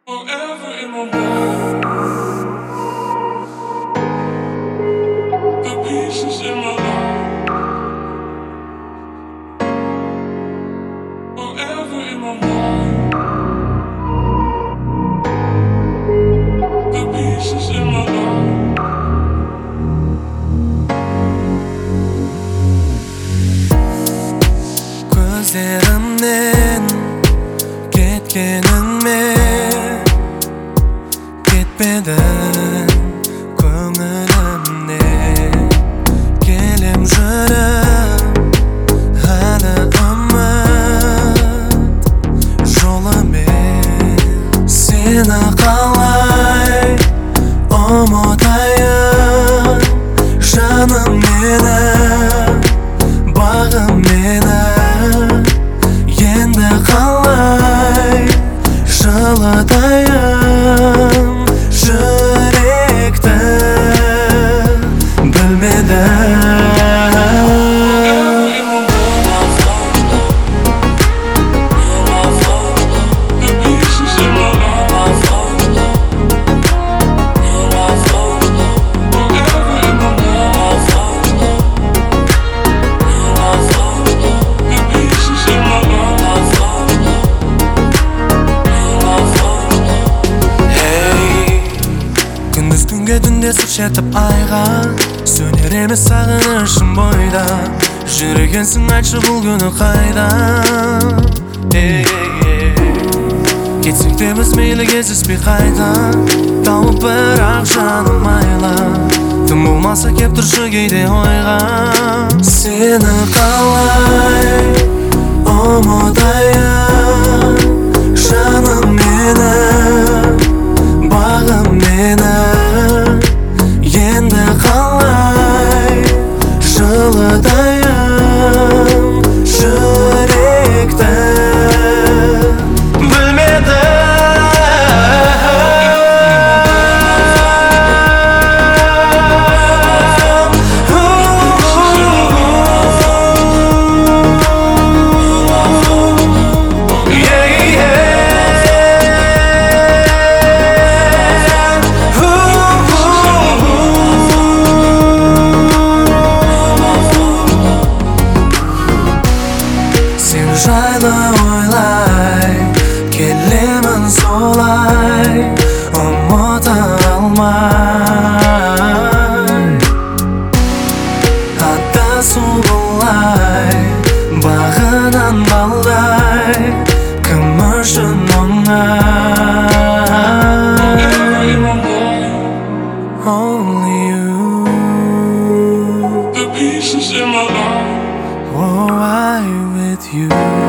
Forever in my mind, the pieces in my life. Forever in my mind, the pieces in my life. Gözlerimden ketkeningme ketmedin ko'nglimde kelib жүрib hali umid yo'limen seni qalay unutayin jonim meni bag'im meni endi qalay жылытайын жүректі Түнде сыр шертіп айға сөнер емес сағынышым бойда жүргенсің айтшы бұл күні қайда кетсек те біз мейлі кездеспей қайта тауып бірақ жаным айла тым болмаса кеп тұршы кейде ойға сені қалай ұмытайын жаным мені бағым мені енді қалай жылытайын жүректі жайлы ойлай келемін солай ұмыта алмай адасу бұлай бағынан балдай кім үшін оңай Only you The pieces in my life. Oh, I with you